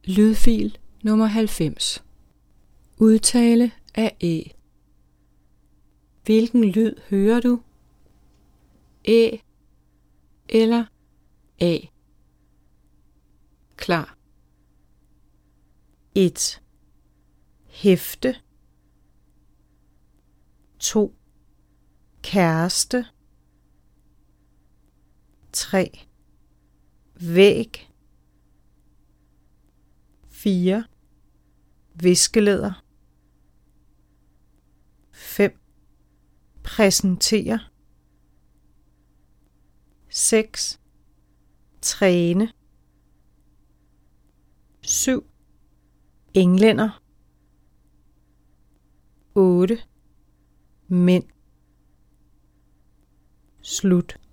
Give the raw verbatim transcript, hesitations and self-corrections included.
Lydfil nummer halvfems. Udtale af æ. Hvilken lyd hører du? Æ eller a? Klar. et. Hæfte. to. Kæreste. tre. Væg. fire. Viskelæder. fem. Præsentere. seks. Træne. syv. Englænder. otte. Mænd. Slut.